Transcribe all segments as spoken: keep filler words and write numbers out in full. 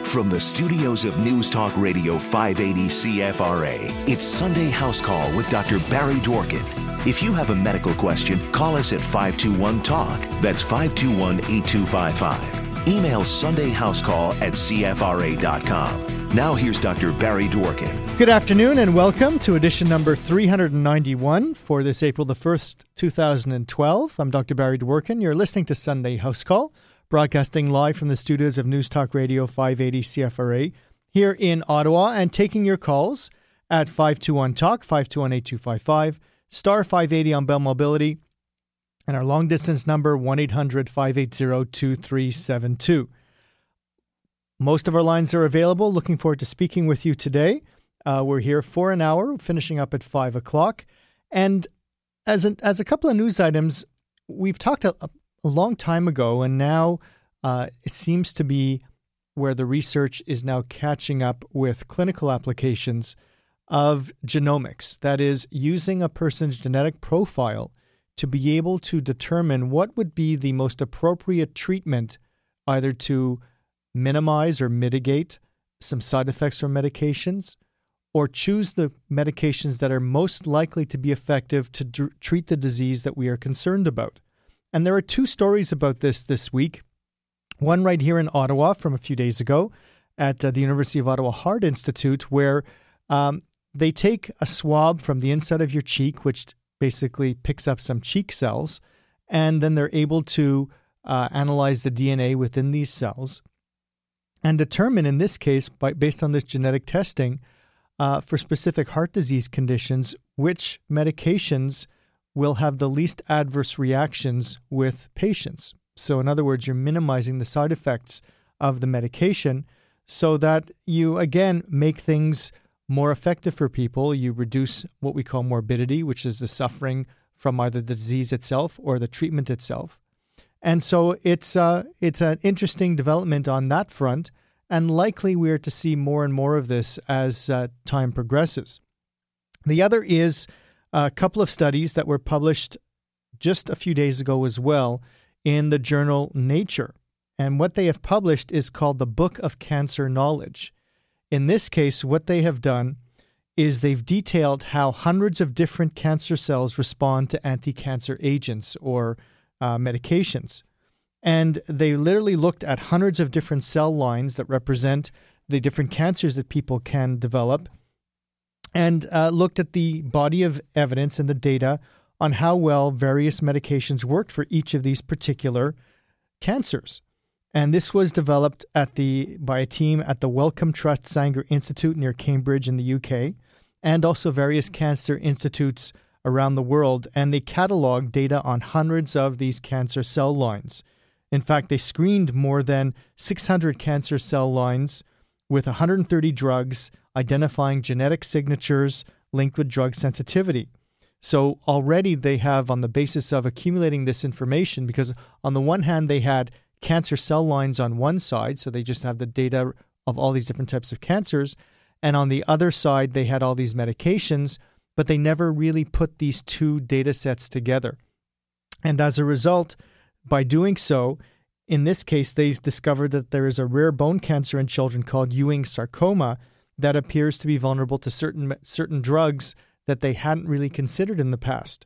From the studios of News Talk Radio five eighty C F R A, it's Sunday House Call with Doctor Barry Dworkin. If you have a medical question, call us at five two one talk. That's five two one, eight two five five. Email Sunday House Call at C F R A dot com. Now here's Doctor Barry Dworkin. Good afternoon and welcome to edition number three hundred ninety-one for this April the first, two thousand twelve. I'm Doctor Barry Dworkin. You're listening to Sunday House Call, broadcasting live from the studios of News Talk Radio five eighty C F R A here in Ottawa, and taking your calls at five two one talk, five two one, eight two five five, star five eighty on Bell Mobility, and our long distance number one eight hundred, five eight zero, two three seven two. Most of our lines are available. Looking forward to speaking with you today. Uh, we're here for an hour, finishing up at five o'clock. And as a, as a couple of news items, we've talked a, a long time ago, and now uh, it seems to be where the research is now catching up with clinical applications of genomics. That is, using a person's genetic profile to be able to determine what would be the most appropriate treatment, either to minimize or mitigate some side effects from medications, or choose the medications that are most likely to be effective to d- treat the disease that we are concerned about. And there are two stories about this this week. One right here in Ottawa from a few days ago at uh, the University of Ottawa Heart Institute, where um, they take a swab from the inside of your cheek, which basically picks up some cheek cells, and then they're able to uh, analyze the D N A within these cells and determine, in this case, by, based on this genetic testing, uh, for specific heart disease conditions, which medications will have the least adverse reactions with patients. So in other words, you're minimizing the side effects of the medication so that you, again, make things more effective for people. You reduce what we call morbidity, which is the suffering from either the disease itself or the treatment itself. And so it's uh, it's an interesting development on that front, and likely we are to see more and more of this as uh, time progresses. The other is a couple of studies that were published just a few days ago as well in the journal Nature. And what they have published is called the Book of Cancer Knowledge. In this case, what they have done is they've detailed how hundreds of different cancer cells respond to anti-cancer agents or uh, medications. And they literally looked at hundreds of different cell lines that represent the different cancers that people can develop, and uh, looked at the body of evidence and the data on how well various medications worked for each of these particular cancers. And this was developed at the by a team at the Wellcome Trust Sanger Institute near Cambridge in the U K, and also various cancer institutes around the world. And they cataloged data on hundreds of these cancer cell lines. In fact, they screened more than six hundred cancer cell lines with one hundred thirty drugs, identifying genetic signatures linked with drug sensitivity. So already they have, on the basis of accumulating this information, because on the one hand they had cancer cell lines on one side, so they just have the data of all these different types of cancers, and on the other side they had all these medications, but they never really put these two data sets together. And as a result, by doing so, in this case, they discovered that there is a rare bone cancer in children called Ewing sarcoma that appears to be vulnerable to certain certain drugs that they hadn't really considered in the past.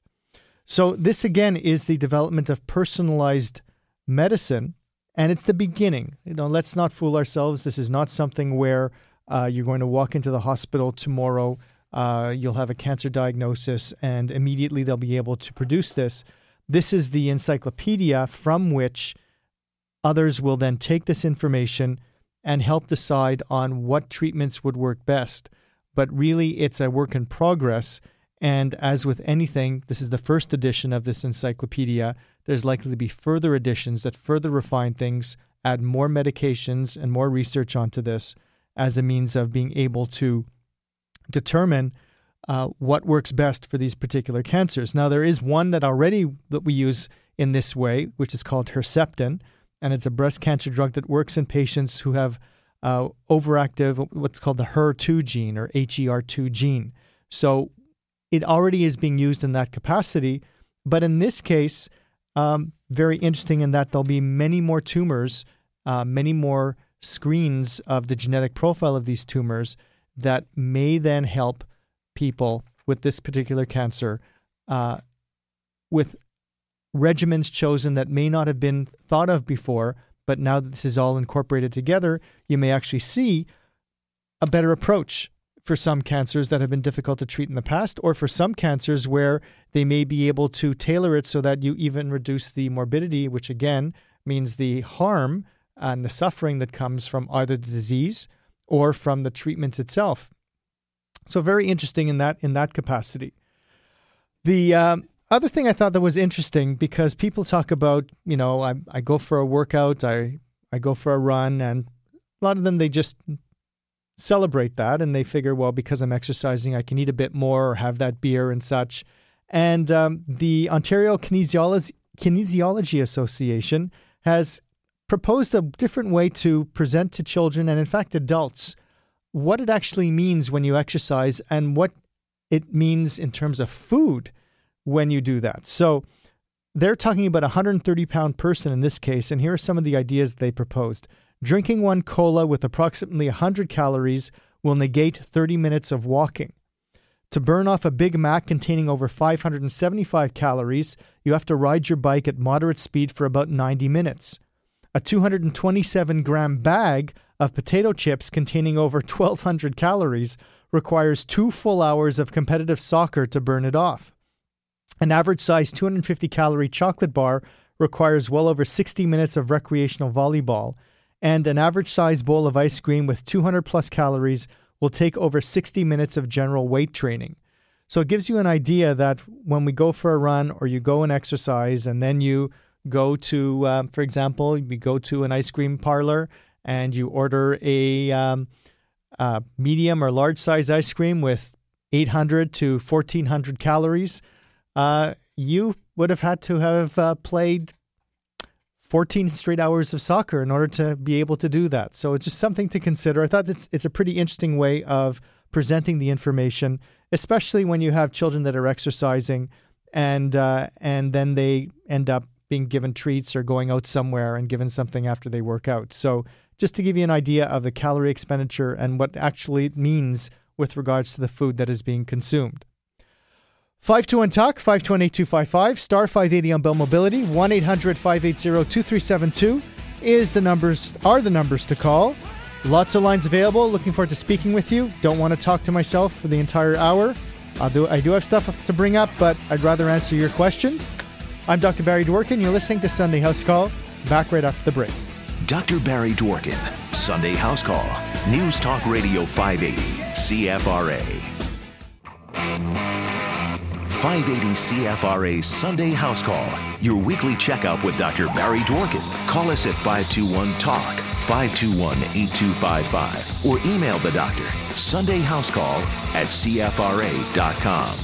So this, again, is the development of personalized medicine, and it's the beginning. You know, let's not fool ourselves. This is not something where uh, you're going to walk into the hospital tomorrow, uh, you'll have a cancer diagnosis, and immediately they'll be able to produce this. This is the encyclopedia from which others will then take this information and help decide on what treatments would work best. But really, it's a work in progress. And as with anything, this is the first edition of this encyclopedia. There's likely to be further editions that further refine things, add more medications and more research onto this as a means of being able to determine uh, what works best for these particular cancers. Now, there is one that already that we use in this way, which is called Herceptin, and it's a breast cancer drug that works in patients who have uh, overactive, what's called the H E R two gene or H E R two gene. So it already is being used in that capacity, but in this case, um, very interesting in that there'll be many more tumors, uh, many more screens of the genetic profile of these tumors that may then help people with this particular cancer uh, with regimens chosen that may not have been thought of before, but now that this is all incorporated together, you may actually see a better approach for some cancers that have been difficult to treat in the past, or for some cancers where they may be able to tailor it so that you even reduce the morbidity, which again means the harm and the suffering that comes from either the disease or from the treatments itself. So very interesting in that in that capacity. The um, other thing I thought that was interesting, because people talk about, you know, I, I go for a workout, I, I go for a run, and a lot of them, they just celebrate that and they figure, well, because I'm exercising, I can eat a bit more or have that beer and such. And um, the Ontario Kinesiology, Kinesiology Association has proposed a different way to present to children and, in fact, adults what it actually means when you exercise and what it means in terms of food when you do that. So they're talking about a one hundred thirty pound person in this case, and here are some of the ideas they proposed. Drinking one cola with approximately one hundred calories will negate thirty minutes of walking. To burn off a Big Mac containing over five hundred seventy-five calories, you have to ride your bike at moderate speed for about ninety minutes. A two hundred twenty-seven gram bag of potato chips containing over twelve hundred calories requires two full hours of competitive soccer to burn it off. An average-sized two hundred fifty calorie chocolate bar requires well over sixty minutes of recreational volleyball, and an average-sized bowl of ice cream with two hundred plus calories will take over sixty minutes of general weight training. So it gives you an idea that when we go for a run or you go and exercise and then you go to, um, for example, you go to an ice cream parlor and you order a um, uh, medium or large size ice cream with eight hundred to fourteen hundred calories, uh, you would have had to have uh, played fourteen straight hours of soccer in order to be able to do that. So it's just something to consider. I thought it's, it's a pretty interesting way of presenting the information, especially when you have children that are exercising and uh, and then they end up being given treats or going out somewhere and given something after they work out. So just to give you an idea of the calorie expenditure and what actually it means with regards to the food that is being consumed. five two one talk, five two one, eight two five five, star five eighty on Bell Mobility, one eight hundred, five eight zero, two three seven two is the numbers, are the numbers to call. Lots of lines available. Looking forward to speaking with you. Don't want to talk to myself for the entire hour. I'll do, I do have stuff to bring up, but I'd rather answer your questions. I'm Doctor Barry Dworkin. You're listening to Sunday House Call. Back right after the break. Doctor Barry Dworkin, Sunday House Call, News Talk Radio five eighty, C F R A. five eighty C F R A Sunday House Call, your weekly checkup with Doctor Barry Dworkin. Call us at five two one talk, five two one, eight two five five, or email the doctor, Sunday House Call at C F R A dot com.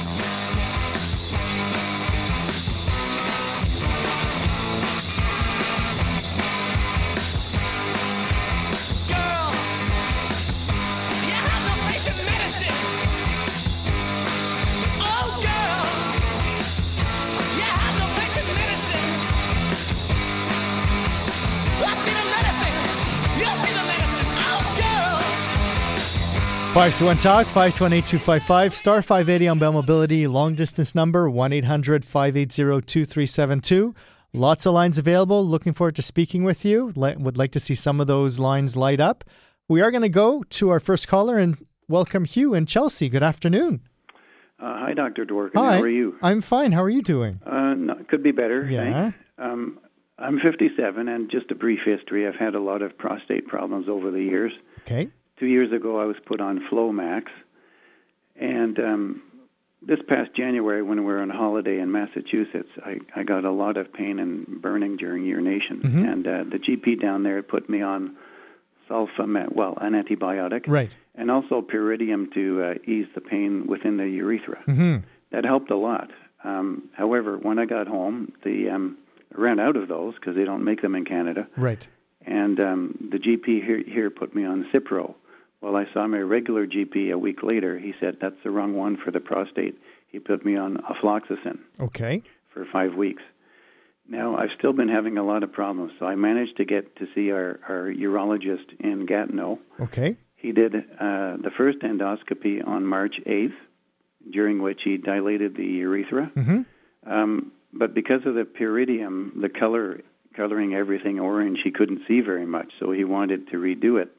five two one talk, five two one, eight two five five, star five eighty on Bell Mobility, long distance number one eight hundred, five eight zero, two three seven two. Lots of lines available. Looking forward to speaking with you. Le- would like to see some of those lines light up. We are going to go to our first caller and welcome Hugh in Chelsea. Good afternoon. Uh, hi, Doctor Dworkin. Hi. How are you? I'm fine. How are you doing? Uh, no, could be better. Yeah. Thanks. Um, I'm fifty-seven, and just a brief history. I've had a lot of prostate problems over the years. Okay. Two years ago, I was put on Flomax, and um, this past January, when we were on holiday in Massachusetts, I, I got a lot of pain and burning during urination, Mm-hmm. and uh, the G P down there put me on sulfamet, well, an antibiotic, Right. and also pyridium to uh, ease the pain within the urethra. Mm-hmm. That helped a lot. Um, however, when I got home, the um, I ran out of those because they don't make them in Canada. Right. And um, the G P here, here put me on Cipro. Well, I saw my regular G P a week later. He said, that's the wrong one for the prostate. He put me on afloxacin Okay. for five weeks. Now, I've still been having a lot of problems, so I managed to get to see our, our urologist in Gatineau. Okay. He did uh, the first endoscopy on March eighth, during which he dilated the urethra. Mm-hmm. Um, but because of the pyridium, the color coloring everything orange, he couldn't see very much, so he wanted to redo it.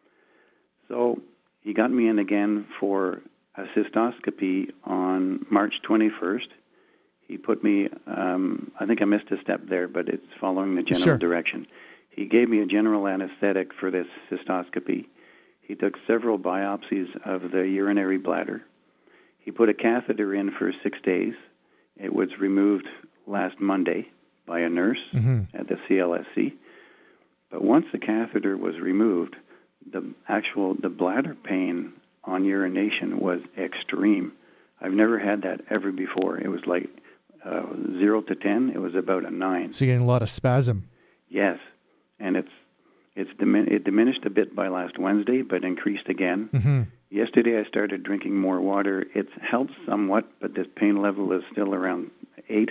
So he got me in again for a cystoscopy on March twenty-first. He put me, um, I think I missed a step there, but it's following the general Sure. direction. He gave me a general anesthetic for this cystoscopy. He took several biopsies of the urinary bladder. He put a catheter in for six days. It was removed last Monday by a nurse mm-hmm. at the C L S C. But once the catheter was removed, the actual the bladder pain on urination was extreme. I've never had that ever before. It was like uh, zero to ten. It was about a nine. So you're getting a lot of spasm. Yes, and it's it's dimin- it diminished a bit by last Wednesday, but increased again. Mm-hmm. Yesterday I started drinking more water. It's helped somewhat, but this pain level is still around eight.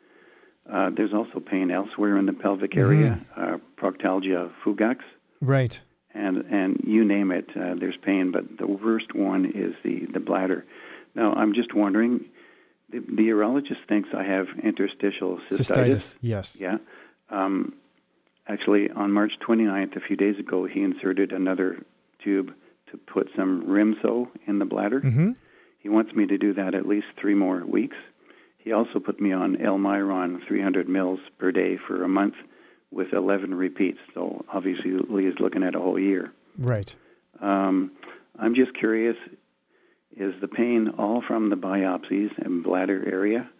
Uh, there's also pain elsewhere in the pelvic area, mm-hmm. uh, proctalgia fugax. Right. And and you name it, uh, there's pain, but the worst one is the, the bladder. Now, I'm just wondering, the, the urologist thinks I have interstitial cystitis. Cystitis, yes. Yeah. Um, actually, on March twenty-ninth, a few days ago, he inserted another tube to put some Rimso in the bladder. Mm-hmm. He wants me to do that at least three more weeks. He also put me on Elmiron three hundred mils per day for a month with eleven repeats. So obviously he's looking at a whole year. Right. Um, I'm just curious, is the pain all from the biopsies and bladder area,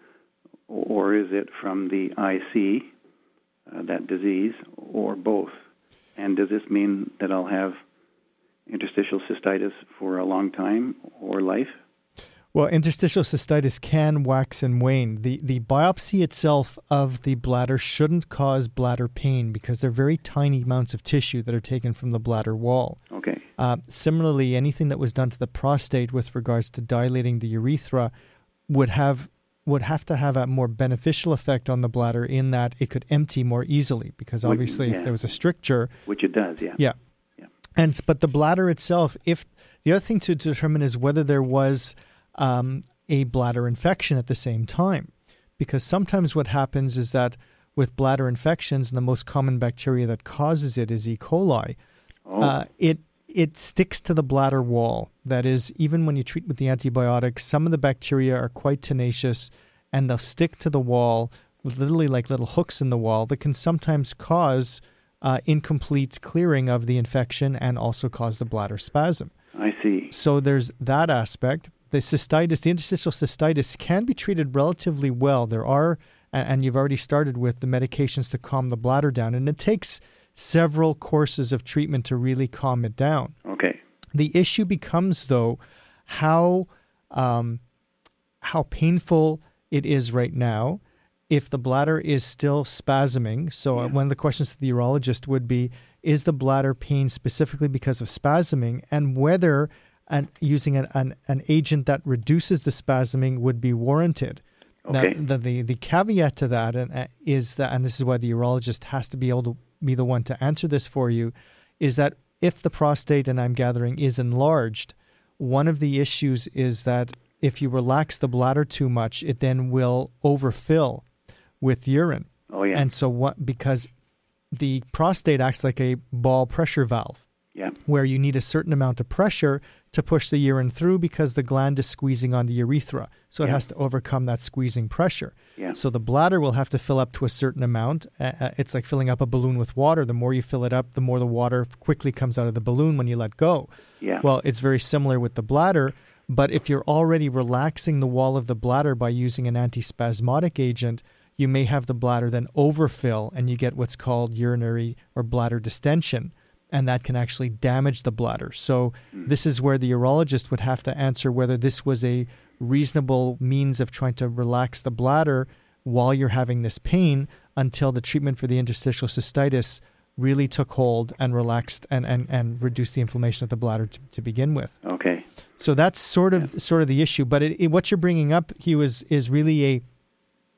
or is it from the I C, uh, that disease, or both? And does this mean that I'll have interstitial cystitis for a long time or life? Well, interstitial cystitis can wax and wane. The the biopsy itself of the bladder shouldn't cause bladder pain because they're very tiny amounts of tissue that are taken from the bladder wall. Okay. Uh, similarly, anything that was done to the prostate with regards to dilating the urethra would have would have to have a more beneficial effect on the bladder in that it could empty more easily because obviously yeah. if there was a stricture... Which it does, yeah. Yeah. yeah. And but the bladder itself, if the other thing to determine is whether there was... Um, a bladder infection at the same time. Because sometimes what happens is that with bladder infections, and the most common bacteria that causes it is E. coli, oh. uh, it it sticks to the bladder wall. That is, even when you treat with the antibiotics, some of the bacteria are quite tenacious, and they'll stick to the wall, literally like little hooks in the wall, that can sometimes cause uh, incomplete clearing of the infection and also cause the bladder spasm. I see. So there's that aspect. The cystitis, the interstitial cystitis can be treated relatively well. There are, and you've already started with the medications to calm the bladder down, and it takes several courses of treatment to really calm it down. Okay. The issue becomes, though, how um, how painful it is right now. If the bladder is still spasming, so yeah. one of the questions to the urologist would be, is the bladder pain specifically because of spasming, and whether and using an, an, an agent that reduces the spasming would be warranted. Okay. Now, the, the, the caveat to that and, uh, is that, and this is why the urologist has to be able to be the one to answer this for you, is that if the prostate, and I'm gathering, is enlarged, one of the issues is that if you relax the bladder too much, it then will overfill with urine. Oh, yeah. And so what, because the prostate acts like a ball pressure valve. Yeah. Where you need a certain amount of pressure to push the urine through because the gland is squeezing on the urethra. So it yeah. has to overcome that squeezing pressure. Yeah. So the bladder will have to fill up to a certain amount. Uh, it's like filling up a balloon with water. The more you fill it up, the more the water quickly comes out of the balloon when you let go. Yeah. Well, it's very similar with the bladder, but if you're already relaxing the wall of the bladder by using an antispasmodic agent, you may have the bladder then overfill and you get what's called urinary or bladder distension. And that can actually damage the bladder. So this is where the urologist would have to answer whether this was a reasonable means of trying to relax the bladder while you're having this pain until the treatment for the interstitial cystitis really took hold and relaxed and, and, and reduced the inflammation of the bladder to, to begin with. Okay. So that's sort of yeah. sort of the issue. But it, it, what you're bringing up, Hugh, is, is really a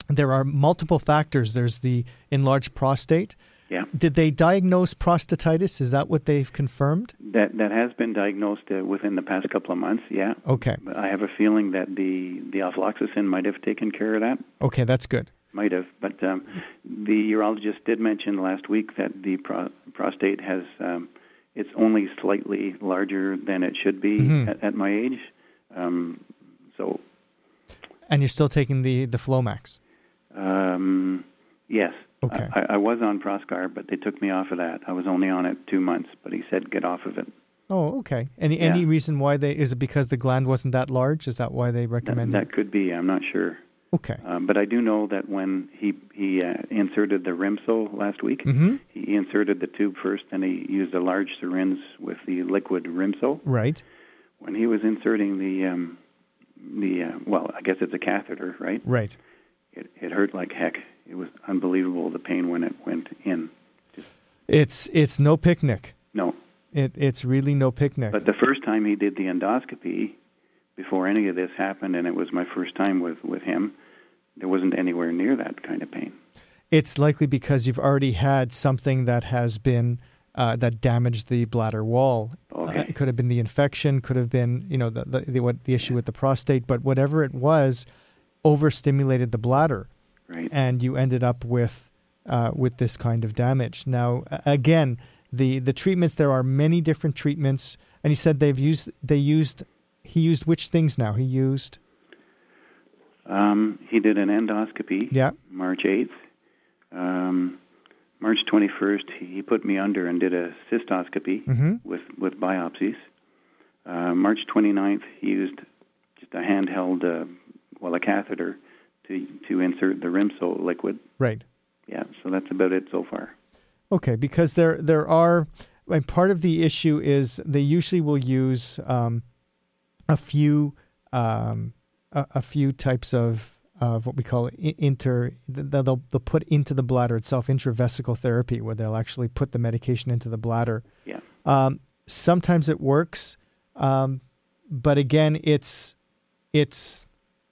there are multiple factors. There's the enlarged prostate. Yeah. Did they diagnose prostatitis? Is that what they've confirmed? That that has been diagnosed uh, within the past couple of months, yeah. Okay. But I have a feeling that the, the ofloxacin might have taken care of that. Okay, that's good. Might have. But um, the urologist did mention last week that the pro- prostate has, um, it's only slightly larger than it should be mm-hmm. at, at my age. Um, so. And you're still taking the, the Flomax? Um, yes. Okay. I, I was on Proscar, but they took me off of that. I was only on it two months, but he said get off of it. Oh, okay. Any yeah. any reason why they, is it because the gland wasn't that large? Is that why they recommend that? it? That could be, I'm not sure. Okay. Um, but I do know that when he, he uh, inserted the Rimso last week, mm-hmm. he inserted the tube first, and he used a large syringe with the liquid Rimso. Right. When he was inserting the, um, the uh, well, I guess it's a catheter, right? Right. It, it hurt like heck. It was unbelievable, the pain when it went in. Just, it's it's no picnic. No. It It's really no picnic. But the first time he did the endoscopy, before any of this happened, and it was my first time with, with him, there wasn't anywhere near that kind of pain. It's likely because you've already had something that has been, uh, that damaged the bladder wall. Okay. Uh, it could have been the infection, could have been, you know, the, the, the, what, the issue with the prostate, but whatever it was, overstimulated the bladder. Right. And you ended up with uh, with this kind of damage. Now, again, the, the treatments, there are many different treatments, and he said they've used, they used, he used which things now? He used? Um, he did an endoscopy, yeah. March eighth. Um, March twenty-first, he put me under and did a cystoscopy mm-hmm. with, with biopsies. Uh, March twenty-ninth, he used just a handheld, uh, well, a catheter, To, to insert the Rimso liquid. Right. Yeah, so that's about it so far. Okay, because there there are, and part of the issue is they usually will use um, a few um, a, a few types of of what we call inter. They'll they'll put into the bladder itself intravesical therapy, where they'll actually put the medication into the bladder. Yeah. Um, sometimes it works, um, but again, it's it's.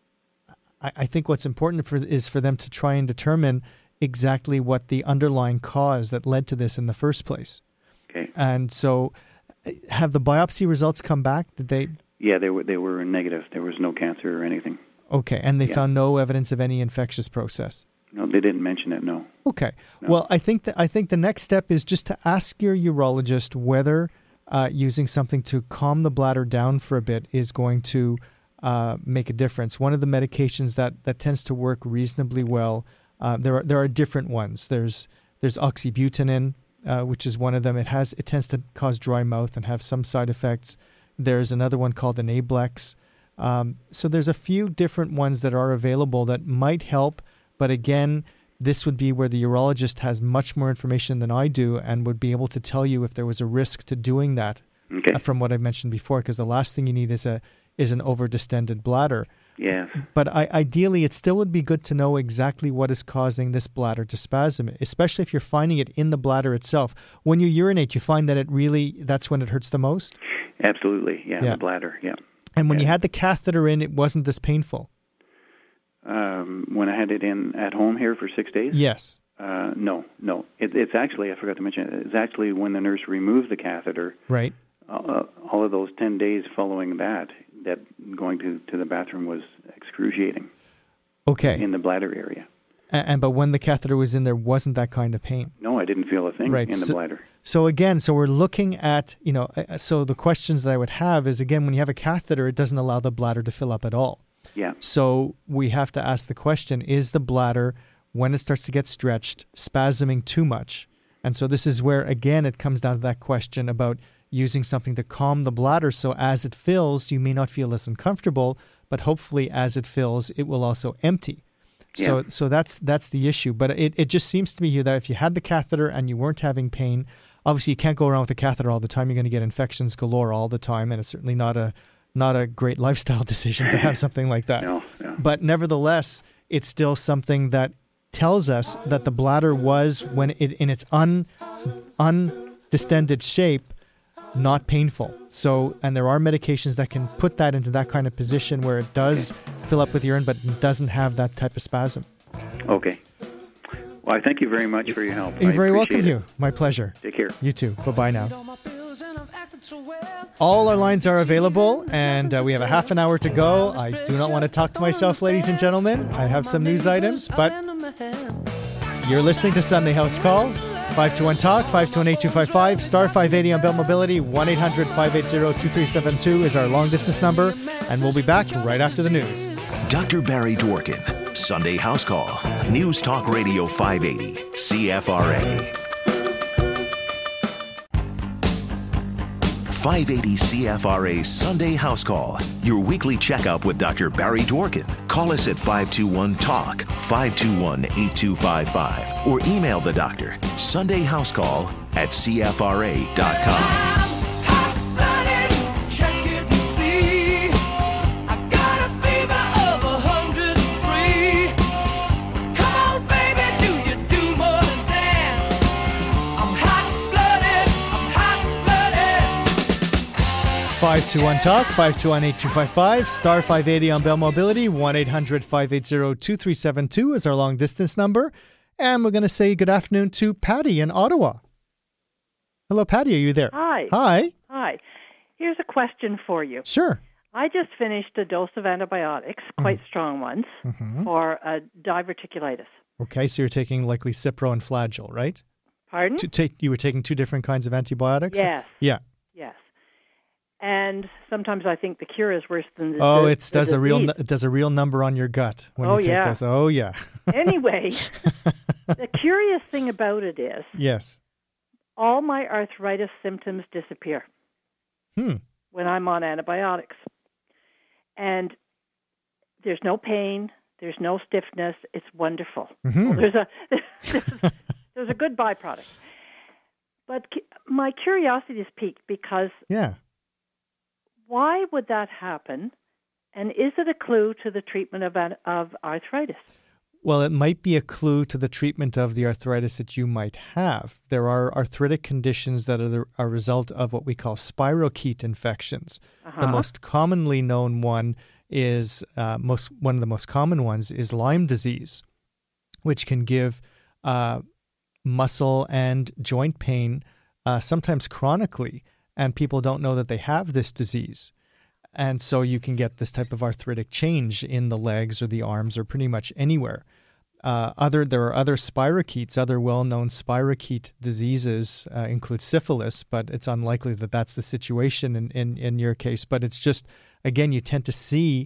I think what's important for is for them to try and determine exactly what the underlying cause that led to this in the first place. Okay. And so, have the biopsy results come back? Did they? Yeah, they were they were negative. There was no cancer or anything. Okay, and they yeah. found no evidence of any infectious process. No, they didn't mention it. No. Okay. No. Well, I think that I think the next step is just to ask your urologist whether uh, using something to calm the bladder down for a bit is going to Uh, make a difference. One of the medications that, that tends to work reasonably well, uh, there are there are different ones. There's there's oxybutynin, uh, which is one of them. It has it tends to cause dry mouth and have some side effects. There's another one called Enablex. Um, so there's a few different ones that are available that might help. But again, this would be where the urologist has much more information than I do and would be able to tell you if there was a risk to doing that. Okay. Uh, from what I mentioned before, because the last thing you need is a is an over-distended bladder. Yes. But I, ideally, it still would be good to know exactly what is causing this bladder to spasm, especially if you're finding it in the bladder itself. When you urinate, you find that it really, that's when it hurts the most? Absolutely, yeah, yeah. the bladder, yeah. And when yeah. you had the catheter in, it wasn't as painful? Um, when I had it in at home here for six days? Yes. Uh, no, no. It, it's actually, I forgot to mention, it's actually when the nurse removed the catheter. Right. Uh, all of those ten days following that, that going to, to the bathroom was excruciating. Okay. In the bladder area. And, and but when the catheter was in, there wasn't that kind of pain. No, I didn't feel a thing right. in the so, bladder. So again, so we're looking at, you know, so the questions that I would have is, again, when you have a catheter, it doesn't allow the bladder to fill up at all. Yeah. So we have to ask the question, is the bladder, when it starts to get stretched, spasming too much? And so this is where, again, it comes down to that question about using something to calm the bladder, so as it fills, you may not feel as uncomfortable, but hopefully as it fills, it will also empty. Yeah. So so that's that's the issue. But it, it just seems to me here that if you had the catheter and you weren't having pain, obviously you can't go around with a catheter all the time. You're going to get infections galore all the time, and it's certainly not a not a great lifestyle decision to have something like that. No, no. But nevertheless, it's still something that tells us that the bladder was, when it in its un undistended shape, not painful. So, and there are medications that can put that into that kind of position where it does okay. fill up with urine, but doesn't have that type of spasm. Okay. Well, I thank you very much for your help. You're I very welcome, appreciate Hugh. My pleasure. Take care. You too. Bye-bye now. All our lines are available, and uh, we have a half an hour to go. I do not want to talk to myself, ladies and gentlemen. I have some news items, but you're listening to Sunday House Call. five two one talk, five two one eight two five five, star five eighty on Bell Mobility, one eight hundred five eight zero two three seven two is our long-distance number, and we'll be back right after the news. Doctor Barry Dworkin, Sunday House Call, News Talk Radio five eighty, C F R A. five eighty C F R A Sunday House Call, your weekly checkup with Doctor Barry Dworkin. Call us at five two one talk, five two one eight two five five, or email the doctor, Sunday House Call at C F R A dot com. five two one talk, five two one eight two five five, star five eighty on Bell Mobility, one eight hundred five eight zero two three seven two is our long distance number. And we're going to say good afternoon to Patty in Ottawa. Hello, Patty. Are you there? Hi. Hi. Hi. Here's a question for you. Sure. I just finished a dose of antibiotics, quite mm. strong ones, mm-hmm. for uh, diverticulitis. Okay, so you're taking likely Cipro and Flagyl, right? Pardon? To take, you were taking two different kinds of antibiotics? Yes. Yeah. Yes. And sometimes I think the cure is worse than the Oh, the, it does the a real it does a real number on your gut when oh, you take yeah. this. Oh, yeah. Anyway, the curious thing about it is, yes, all my arthritis symptoms disappear hmm. when I'm on antibiotics, and there's no pain, there's no stiffness. It's wonderful. Mm-hmm. Well, there's a there's, there's a good byproduct, but my curiosity is piqued because yeah. Why would that happen? And is it a clue to the treatment of of arthritis? Well, it might be a clue to the treatment of the arthritis that you might have. There are arthritic conditions that are the, a result of what we call spirochete infections. Uh-huh. The most commonly known one is uh, most one of the most common ones is Lyme disease, which can give uh, muscle and joint pain, uh, sometimes chronically. And people don't know that they have this disease. And so you can get this type of arthritic change in the legs or the arms or pretty much anywhere. Uh, other There are other spirochetes, other well-known spirochete diseases uh, include syphilis, but it's unlikely that that's the situation in, in, in your case. But it's just, again, you tend to see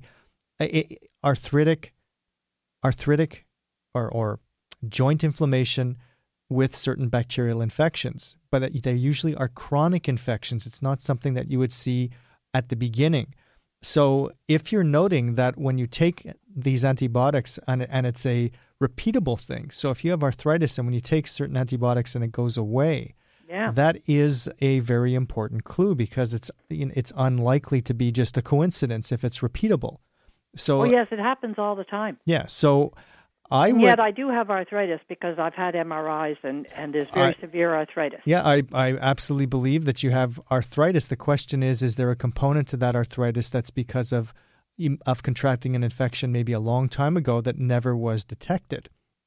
it, arthritic, arthritic or, or joint inflammation with certain bacterial infections, but they usually are chronic infections. It's not something that you would see at the beginning. So if you're noting that when you take these antibiotics and, and it's a repeatable thing, so if you have arthritis and when you take certain antibiotics and it goes away, yeah. that is a very important clue because it's it's unlikely to be just a coincidence if it's repeatable. So oh, yes, it happens all the time. Yeah, so I and would, yet I do have arthritis because I've had M R Is and, and there's very I, severe arthritis. Yeah, I, I absolutely believe that you have arthritis. The question is, is there a component to that arthritis that's because of of contracting an infection maybe a long time ago that never was detected?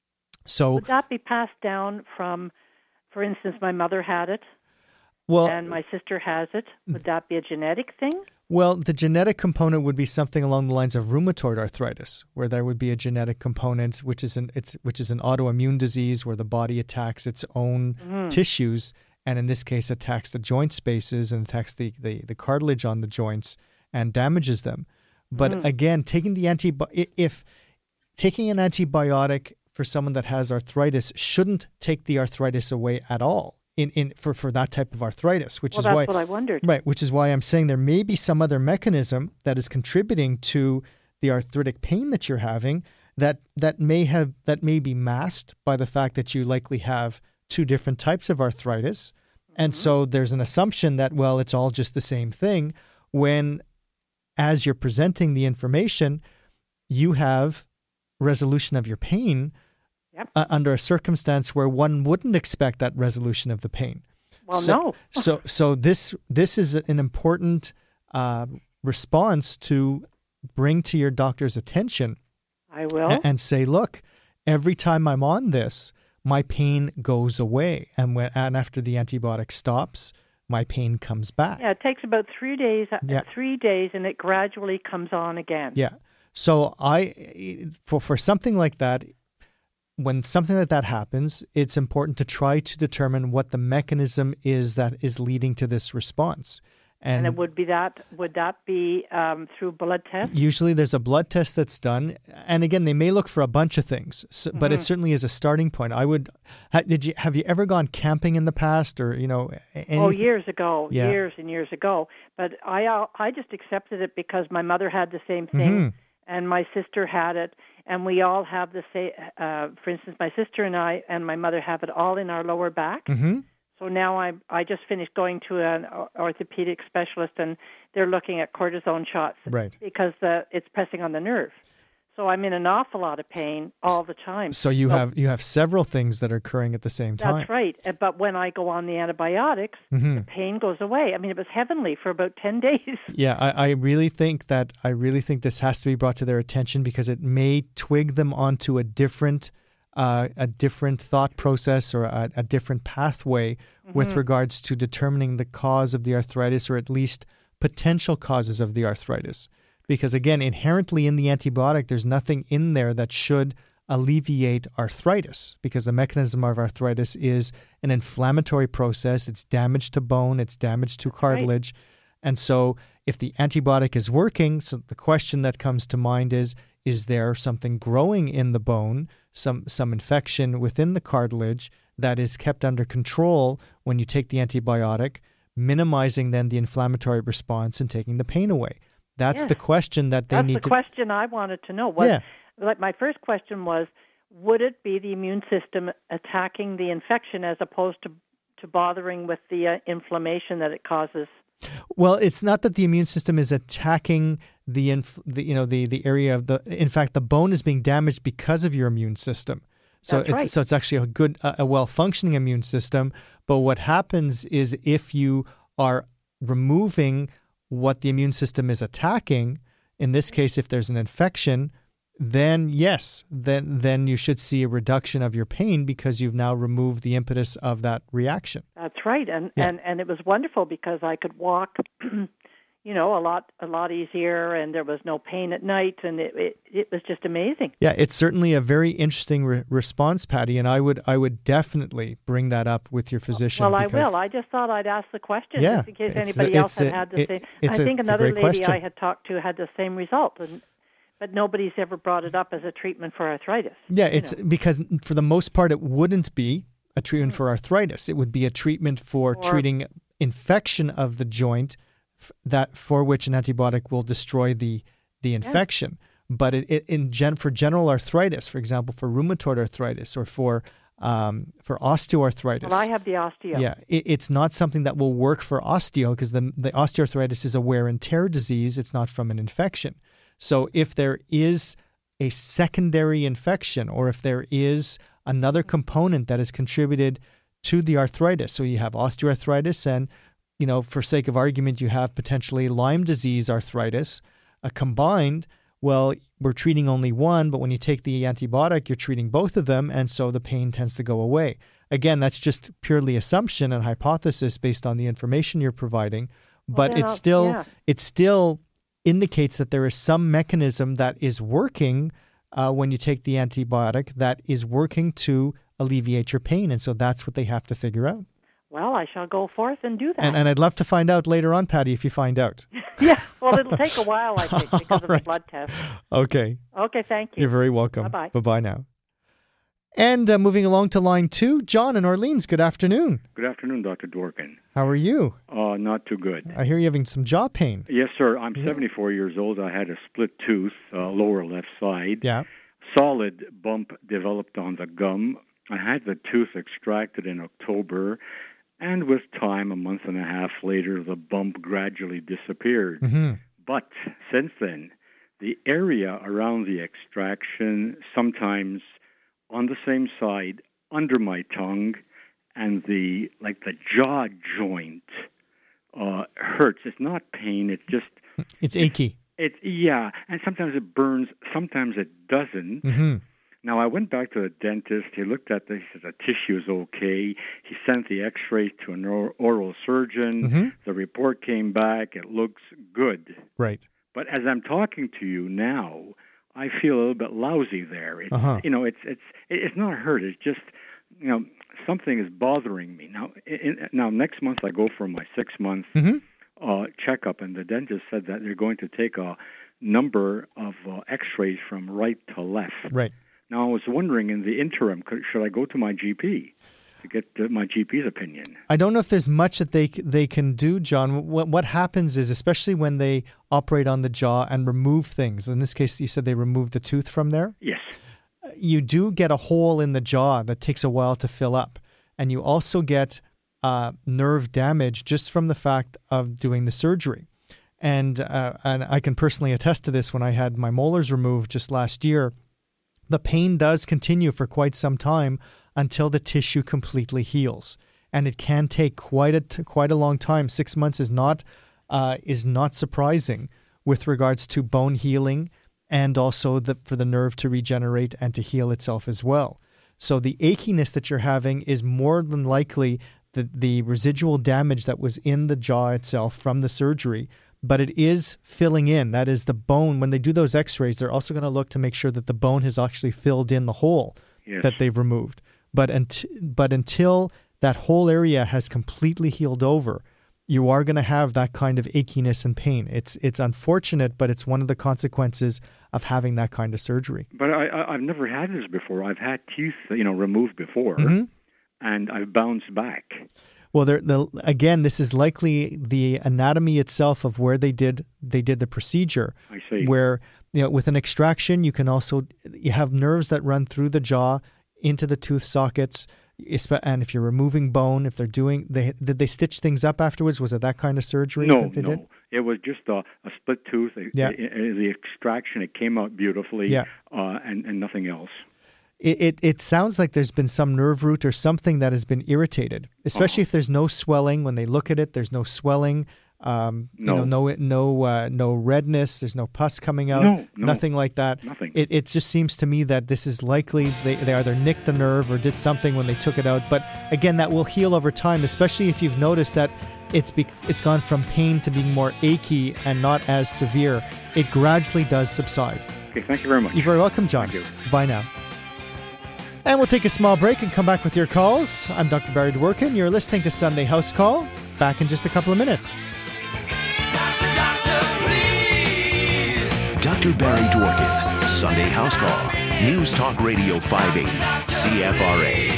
So would that be passed down from, for instance, my mother had it well, and my sister has it? Would that be a genetic thing? Well, the genetic component would be something along the lines of rheumatoid arthritis, where there would be a genetic component, which is an it's which is an autoimmune disease where the body attacks its own mm. tissues, and in this case attacks the joint spaces and attacks the, the, the cartilage on the joints and damages them. But mm. again, taking the antibi- if taking an antibiotic for someone that has arthritis shouldn't take the arthritis away at all. In, in for, for that type of arthritis, which well, is that's why what I wondered. Right, which is why I'm saying there may be some other mechanism that is contributing to the arthritic pain that you're having that that may have that may be masked by the fact that you likely have two different types of arthritis. Mm-hmm. And so there's an assumption that, well, it's all just the same thing, when as you're presenting the information, you have resolution of your pain. Yep. Uh, under a circumstance where one wouldn't expect that resolution of the pain. Well, so, no. so, so this this is an important uh, response to bring to your doctor's attention. I will. And, and say, look, every time I'm on this, my pain goes away. And when and after the antibiotic stops, my pain comes back. Yeah, it takes about three days, Yeah. three days, and it gradually comes on again. Yeah. So I, for for something like that, when something like that happens, it's important to try to determine what the mechanism is that is leading to this response. And, and it would be that, would that be um, through blood tests? Usually there's a blood test that's done. And again, they may look for a bunch of things, so, mm-hmm. but it certainly is a starting point. I would, ha, did you, have you ever gone camping in the past or, you know? Anything? Oh, years ago, yeah. years and years ago. But I, uh, I just accepted it because my mother had the same thing mm-hmm. and my sister had it. And we all have the same, uh, for instance, my sister and I and my mother have it all in our lower back. Mm-hmm. So now I I just finished going to an orthopedic specialist, and they're looking at cortisone shots right. because uh, it's pressing on the nerve. So I'm in an awful lot of pain all the time. So you so, have you have several things that are occurring at the same time. That's right. But when I go on the antibiotics, mm-hmm. the pain goes away. I mean, it was heavenly for about ten days. Yeah, I, I really think that I really think this has to be brought to their attention because it may twig them onto a different uh, a different thought process or a, a different pathway mm-hmm. with regards to determining the cause of the arthritis or at least potential causes of the arthritis. Because again, inherently in the antibiotic, there's nothing in there that should alleviate arthritis because the mechanism of arthritis is an inflammatory process. It's damage to bone. It's damage to cartilage. Right. And so if the antibiotic is working, so the question that comes to mind is, is there something growing in the bone, some some infection within the cartilage that is kept under control when you take the antibiotic, minimizing then the inflammatory response and taking the pain away? That's yes. the question that they That's need to... That's the question I wanted to know. Was, yeah. Like my first question was, would it be the immune system attacking the infection as opposed to, to bothering with the uh, inflammation that it causes? Well, it's not that the immune system is attacking the, inf- the you know the, the area of the... In fact, the bone is being damaged because of your immune system. So That's it's right. so it's actually a good, a, a well-functioning immune system. But what happens is if you are removing what the immune system is attacking, in this case, if there's an infection, then yes, then then you should see a reduction of your pain because you've now removed the impetus of that reaction. That's right, and yeah. and, and it was wonderful because I could walk, you know, a lot a lot easier, and there was no pain at night, and it it, it was just amazing. Yeah, it's certainly a very interesting re- response, Patty, and I would I would definitely bring that up with your physician. Well, I will. I just thought I'd ask the question yeah, just in case anybody else had a, had the it, same. I think a, another lady question. I had talked to had the same result, and, but nobody's ever brought it up as a treatment for arthritis. Yeah, it's know. because for the most part it wouldn't be a treatment mm. for arthritis. It would be a treatment for or, treating infection of the joint that for which an antibiotic will destroy the the infection. Yeah. But it, it in gen, for general arthritis, for example, for rheumatoid arthritis or for um, for osteoarthritis. Well, I have the osteo. Yeah, it, it's not something that will work for osteo because the the osteoarthritis is a wear and tear disease. It's not from an infection. So if there is a secondary infection or if there is another component that is contributed to the arthritis, so you have osteoarthritis and, you know, for sake of argument, you have potentially Lyme disease arthritis uh, combined, well, we're treating only one, but when you take the antibiotic, you're treating both of them, and so the pain tends to go away. Again, that's just purely assumption and hypothesis based on the information you're providing, but well, it's still yeah. it's still indicates that there is some mechanism that is working uh, when you take the antibiotic that is working to alleviate your pain, and so that's what they have to figure out. Well, I shall go forth and do that. And, and I'd love to find out later on, Patty, if you find out. Yeah, well, it'll take a while, I think, because of right. the blood test. Okay. Okay, thank you. You're very welcome. Bye-bye. Bye-bye now. And uh, moving along to line two, John in Orleans. Good afternoon. Good afternoon, Doctor Dworkin. How are you? Uh, not too good. I hear you're having some jaw pain. Yes, sir. I'm yeah. seventy-four years old. I had a split tooth, uh, lower left side. Yeah. Solid bump developed on the gum. I had the tooth extracted in October, and with time, a month and a half later, the bump gradually disappeared. Mm-hmm. But since then, the area around the extraction, sometimes on the same side, under my tongue, and the like the jaw joint uh, hurts. It's not pain. It's just it's achy. It's, it's yeah, and sometimes it burns. Sometimes it doesn't. Mm-hmm. Now, I went back to the dentist. He looked at this. He said the tissue is okay. He sent the x-rays to an or- oral surgeon. Mm-hmm. The report came back. It looks good. Right. But as I'm talking to you now, I feel a little bit lousy there. It's, uh-huh. You know, it's it's it's not hurt. It's just, you know, something is bothering me. Now, in, now next month I go for my six-month mm-hmm. uh, checkup, and the dentist said that they're going to take a number of uh, x-rays from right to left. Right. Now, I was wondering, in the interim, could, should I go to my G P to get uh, my G P's opinion? I don't know if there's much that they they can do, John. What what happens is, especially when they operate on the jaw and remove things, in this case, you said they removed the tooth from there? Yes. You do get a hole in the jaw that takes a while to fill up. And you also get uh, nerve damage just from the fact of doing the surgery. And, uh, and I can personally attest to this when I had my molars removed just last year. The pain does continue for quite some time until the tissue completely heals, and it can take quite a t- quite a long time. Six months is not uh, is not surprising with regards to bone healing, and also the, for the nerve to regenerate and to heal itself as well. So the achiness that you're having is more than likely the the residual damage that was in the jaw itself from the surgery. But it is filling in. That is the bone. When they do those x-rays, they're also going to look to make sure that the bone has actually filled in the hole yes. that they've removed. But, unt- but until that whole area has completely healed over, you are going to have that kind of achiness and pain. It's it's unfortunate, but it's one of the consequences of having that kind of surgery. But I, I, I've never had this before. I've had teeth, you know, removed before, mm-hmm. and I've bounced back. Well, the, again, this is likely the anatomy itself of where they did they did the procedure. I see. Where, you know, with an extraction, you can also you have nerves that run through the jaw into the tooth sockets. And if you're removing bone, if they're doing, they did they stitch things up afterwards? Was it that kind of surgery no, that they no. did? It was just a, a split tooth. Yeah. It, it, the extraction, it came out beautifully, yeah. uh, and, and nothing else. It, it it sounds like there's been some nerve root or something that has been irritated, especially oh. if there's no swelling. When they look at it, there's no swelling, um, no. you know, no no uh, no redness. There's no pus coming out, no, no, nothing like that. Nothing. It it just seems to me that this is likely they, they either nicked the nerve or did something when they took it out. But again, that will heal over time, especially if you've noticed that it's be, it's gone from pain to being more achy and not as severe. It gradually does subside. Okay, thank you very much. You're very welcome, John. Thank you. Bye now. And we'll take a small break and come back with your calls. I'm Doctor Barry Dworkin. You're listening to Sunday House Call. Back in just a couple of minutes. Doctor, doctor, please. Doctor Barry Dworkin, Sunday House Call. News Talk Radio five eighty, C F R A.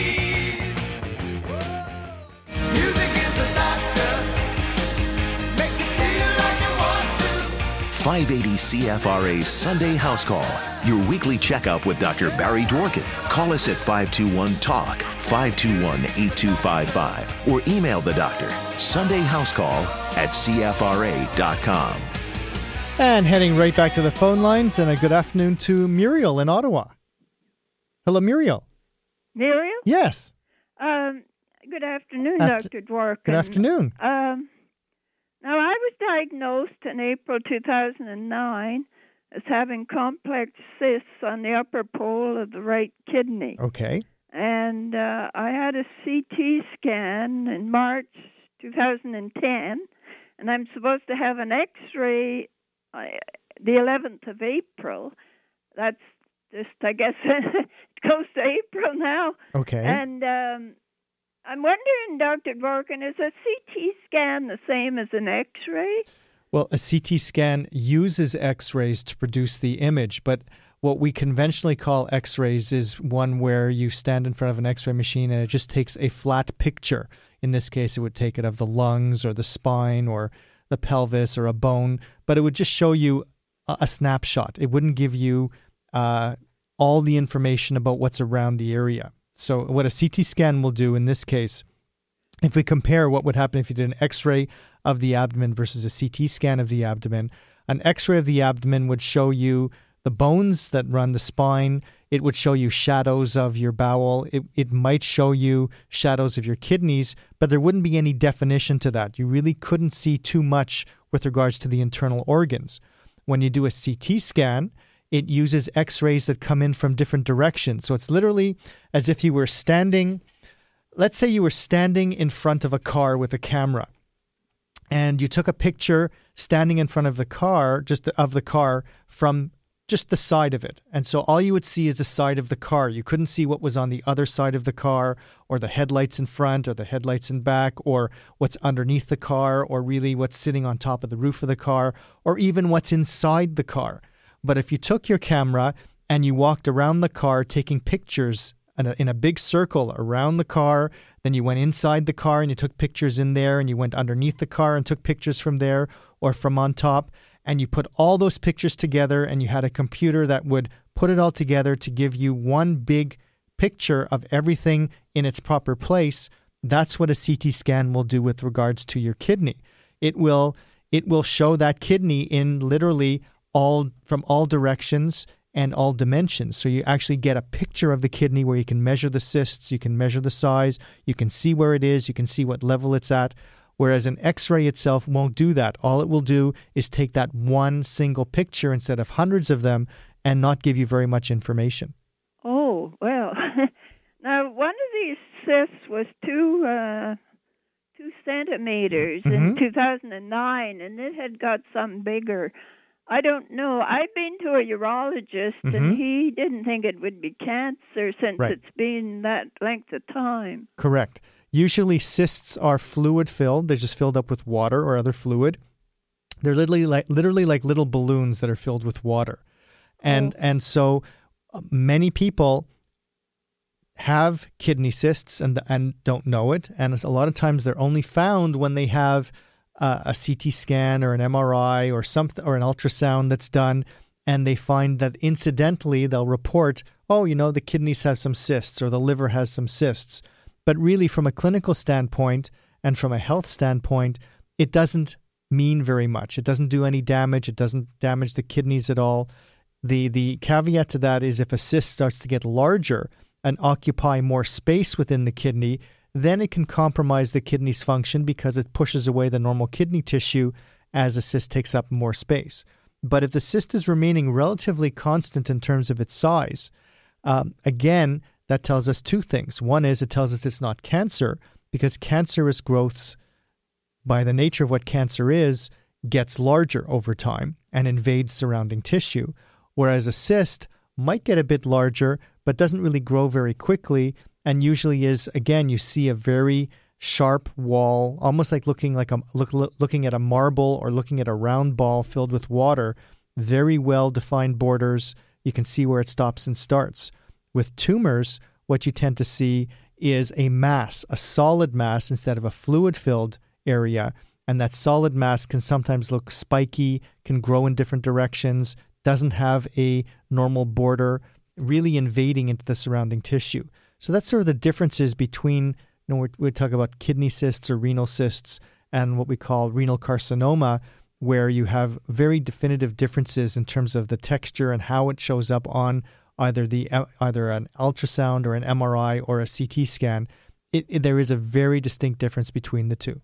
five eighty C F R A's Sunday House Call, your weekly checkup with Doctor Barry Dworkin. Call us at five two one talk, five two one, eight two five five, or email the doctor, Sunday House Call at C F R A dot com. And heading right back to the phone lines, and a good afternoon to Muriel in Ottawa. Hello, Muriel. Muriel? Yes. Um, good afternoon, After- Doctor Dworkin. Good afternoon. Um, now, I was diagnosed in April two thousand nine as having complex cysts on the upper pole of the right kidney. Okay. And uh, I had a C T scan in March two thousand ten, and I'm supposed to have an X-ray uh, the eleventh of April. That's just, I guess, close to April now. Okay. And um, I'm wondering, Doctor Dworkin, is a C T scan the same as an X-ray? Well, a C T scan uses X-rays to produce the image, but what we conventionally call X-rays is one where you stand in front of an X-ray machine and it just takes a flat picture. In this case, it would take it of the lungs or the spine or the pelvis or a bone, but it would just show you a, a snapshot. It wouldn't give you uh, all the information about what's around the area. So what a C T scan will do in this case, if we compare what would happen if you did an X-ray of the abdomen versus a C T scan of the abdomen, an X-ray of the abdomen would show you the bones that run the spine. It would show you shadows of your bowel. It, it might show you shadows of your kidneys, but there wouldn't be any definition to that. You really couldn't see too much with regards to the internal organs. When you do a C T scan, it uses X-rays that come in from different directions. So it's literally as if you were standing, let's say you were standing in front of a car with a camera, and you took a picture standing in front of the car, just of the car from just the side of it. And so all you would see is the side of the car. You couldn't see what was on the other side of the car, or the headlights in front, or the headlights in back, or what's underneath the car, or really what's sitting on top of the roof of the car, or even what's inside the car. But if you took your camera and you walked around the car taking pictures in a, in a big circle around the car, then you went inside the car and you took pictures in there, and you went underneath the car and took pictures from there or from on top, and you put all those pictures together, and you had a computer that would put it all together to give you one big picture of everything in its proper place. That's what a C T scan will do with regards to your kidney. It will it will show that kidney in literally all from all directions and all dimensions. So you actually get a picture of the kidney where you can measure the cysts, you can measure the size, you can see where it is, you can see what level it's at. Whereas an X-ray itself won't do that. All it will do is take that one single picture instead of hundreds of them and not give you very much information. Oh, well. Now, one of these cysts was two uh, two centimeters mm-hmm. in two thousand nine, and it had got some bigger. I don't know. I've been to a urologist, mm-hmm. and he didn't think it would be cancer since right. it's been that length of time. Correct. Usually cysts are fluid-filled. They're just filled up with water or other fluid. They're literally like literally like little balloons that are filled with water. And oh. and so many people have kidney cysts and and don't know it. And a lot of times they're only found when they have uh, a C T scan or an M R I or something or an ultrasound that's done, and they find that incidentally they'll report, oh, you know, the kidneys have some cysts or the liver has some cysts. But really, from a clinical standpoint and from a health standpoint, it doesn't mean very much. It doesn't do any damage. It doesn't damage the kidneys at all. The the caveat to that is if a cyst starts to get larger and occupy more space within the kidney, then it can compromise the kidney's function because it pushes away the normal kidney tissue as a cyst takes up more space. But if the cyst is remaining relatively constant in terms of its size, um, again, that tells us two things. One is it tells us it's not cancer, because cancerous growths, by the nature of what cancer is, gets larger over time and invades surrounding tissue, whereas a cyst might get a bit larger but doesn't really grow very quickly, and usually is, again, you see a very sharp wall, almost like looking like a look, look, looking at a marble or looking at a round ball filled with water, very well-defined borders. You can see where it stops and starts. With tumors, what you tend to see is a mass, a solid mass instead of a fluid-filled area. And that solid mass can sometimes look spiky, can grow in different directions, doesn't have a normal border, really invading into the surrounding tissue. So that's sort of the differences between, you know, we talk about kidney cysts or renal cysts and what we call renal carcinoma, where you have very definitive differences in terms of the texture and how it shows up on either the either an ultrasound or an M R I or a C T scan. It, it, there is a very distinct difference between the two.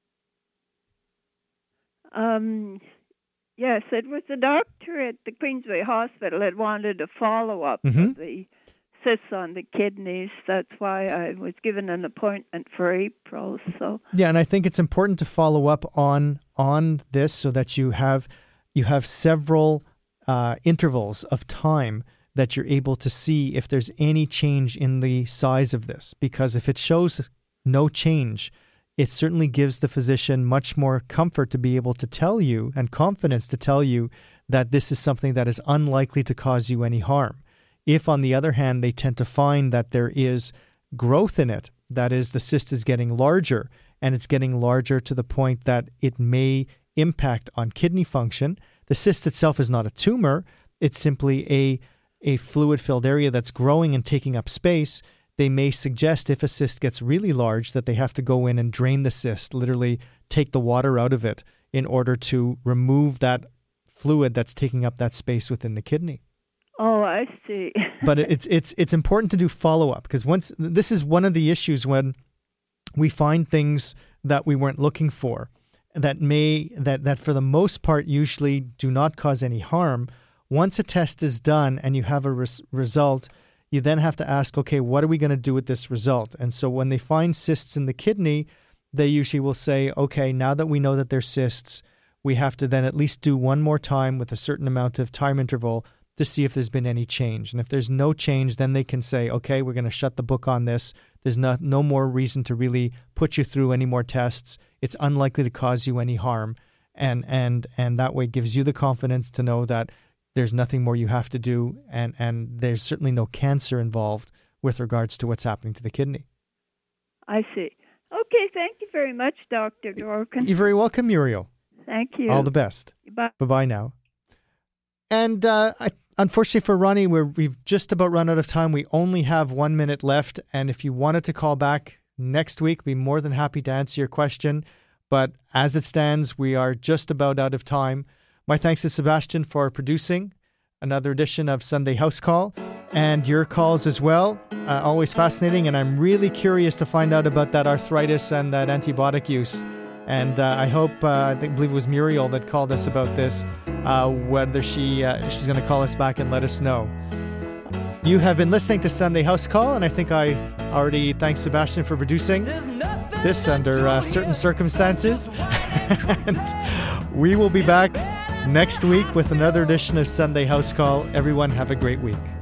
Um, yes, it was the doctor at the Queensway Hospital that wanted a follow-up mm-hmm. of the cysts on the kidneys. That's why I was given an appointment for April. So yeah, and I think it's important to follow up on on this so that you have you have several uh, intervals of time that you're able to see if there's any change in the size of this. Because if it shows no change, it certainly gives the physician much more comfort to be able to tell you and confidence to tell you that this is something that is unlikely to cause you any harm. If, on the other hand, they tend to find that there is growth in it, that is, the cyst is getting larger, and it's getting larger to the point that it may impact on kidney function. The cyst itself is not a tumor. It's simply a a fluid-filled area that's growing and taking up space. They may suggest if a cyst gets really large that they have to go in and drain the cyst, literally take the water out of it in order to remove that fluid that's taking up that space within the kidney. Oh, I see. But it's it's it's important to do follow-up, because once this is one of the issues when we find things that we weren't looking for that may that, that for the most part usually do not cause any harm. once a test is done and you have a res- result, you then have to ask, okay, what are we going to do with this result? And so when they find cysts in the kidney, they usually will say, okay, now that we know that they're cysts, we have to then at least do one more time with a certain amount of time interval to see if there's been any change. And if there's no change, then they can say, okay, we're going to shut the book on this. There's no, no more reason to really put you through any more tests. It's unlikely to cause you any harm. And and and that way gives you the confidence to know that there's nothing more you have to do, and, and there's certainly no cancer involved with regards to what's happening to the kidney. I see. Okay, thank you very much, Doctor Dworkin. You're very welcome, Muriel. Thank you. All the best. Bye. Bye-bye now. And uh, I, unfortunately for Ronnie, we're, we've just about run out of time. We only have one minute left, and if you wanted to call back next week, we'd be more than happy to answer your question. But as it stands, we are just about out of time. My thanks to Sebastian for producing another edition of Sunday House Call, and your calls as well. Uh, always fascinating, and I'm really curious to find out about that arthritis and that antibiotic use. And uh, I hope, uh, I think, believe it was Muriel that called us about this, uh, whether she uh, she's going to call us back and let us know. You have been listening to Sunday House Call, and I think I already thanked Sebastian for producing this under uh, certain circumstances. And we will be back next week with another edition of Sunday House Call. Everyone have a great week.